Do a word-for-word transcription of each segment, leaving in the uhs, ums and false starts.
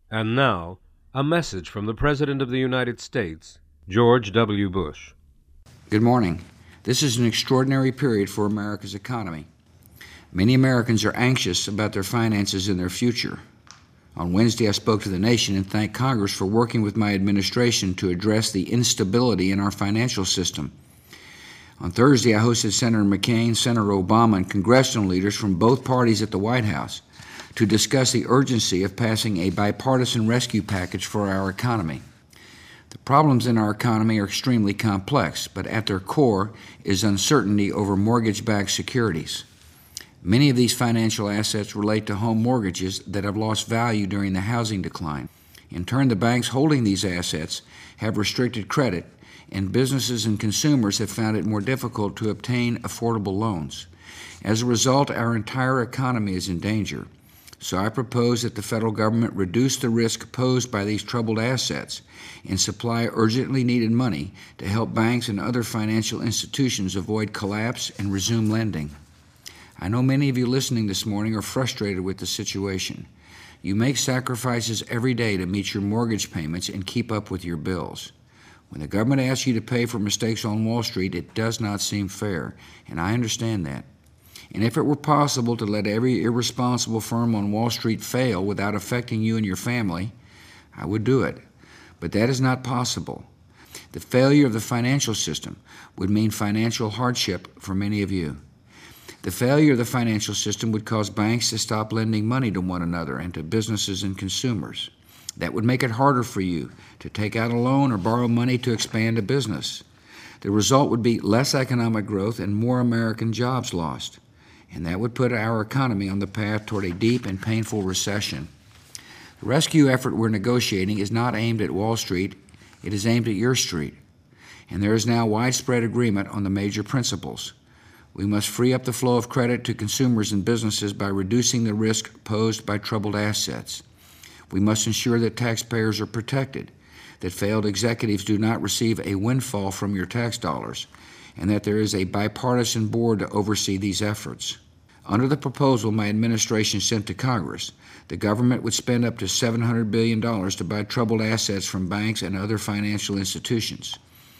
And now, a message from the President of the United States, George W. Bush. Good morning. This is an extraordinary period for America's economy. Many Americans are anxious about their finances and their future. On Wednesday, I spoke to the nation and thanked Congress for working with my administration to address the instability in our financial system. On Thursday, I hosted Senator McCain, Senator Obama, and congressional leaders from both parties at the White House to discuss the urgency of passing a bipartisan rescue package for our economy. The problems in our economy are extremely complex, but at their core is uncertainty over mortgage-backed securities. Many of these financial assets relate to home mortgages that have lost value during the housing decline. In turn, the banks holding these assets have restricted credit, and businesses and consumers have found it more difficult to obtain affordable loans. As a result, our entire economy is in danger. So I propose that the federal government reduce the risk posed by these troubled assets and supply urgently needed money to help banks and other financial institutions avoid collapse and resume lending. I know many of you listening this morning are frustrated with the situation. You make sacrifices every day to meet your mortgage payments and keep up with your bills. When the government asks you to pay for mistakes on Wall Street, it does not seem fair, and I understand that. And if it were possible to let every irresponsible firm on Wall Street fail without affecting you and your family, I would do it. But that is not possible. The failure of the financial system would mean financial hardship for many of you. The failure of the financial system would cause banks to stop lending money to one another and to businesses and consumers. That would make it harder for you to take out a loan or borrow money to expand a business. The result would be less economic growth and more American jobs lost. And that would put our economy on the path toward a deep and painful recession. The rescue effort we're negotiating is not aimed at Wall Street, it is aimed at your street. And there is now widespread agreement on the major principles. We must free up the flow of credit to consumers and businesses by reducing the risk posed by troubled assets. We must ensure that taxpayers are protected, that failed executives do not receive a windfall from your tax dollars, and that there is a bipartisan board to oversee these efforts. Under the proposal my administration sent to Congress, the government would spend up to seven hundred billion dollars to buy troubled assets from banks and other financial institutions.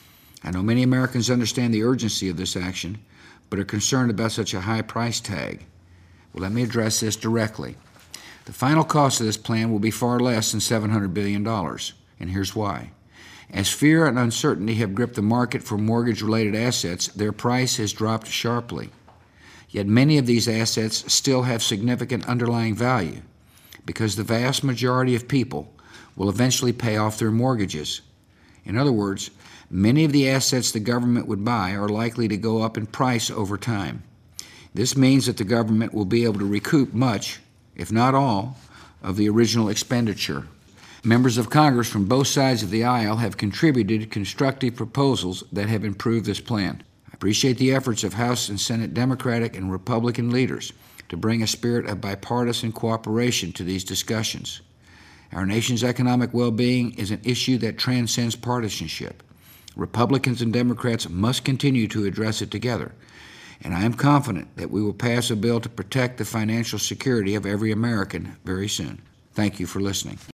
I know many Americans understand the urgency of this action, but are concerned about such a high price tag. Well, let me address this directly. The final cost of this plan will be far less than seven hundred billion dollars, and here's why. As fear and uncertainty have gripped the market for mortgage-related assets, their price has dropped sharply. Yet many of these assets still have significant underlying value because the vast majority of people will eventually pay off their mortgages. In other words, many of the assets the government would buy are likely to go up in price over time. This means that the government will be able to recoup much, if not all, of the original expenditure. Members of Congress from both sides of the aisle have contributed constructive proposals that have improved this plan. I appreciate the efforts of House and Senate Democratic and Republican leaders to bring a spirit of bipartisan cooperation to these discussions. Our nation's economic well-being is an issue that transcends partisanship. Republicans and Democrats must continue to address it together, and I am confident that we will pass a bill to protect the financial security of every American very soon. Thank you for listening.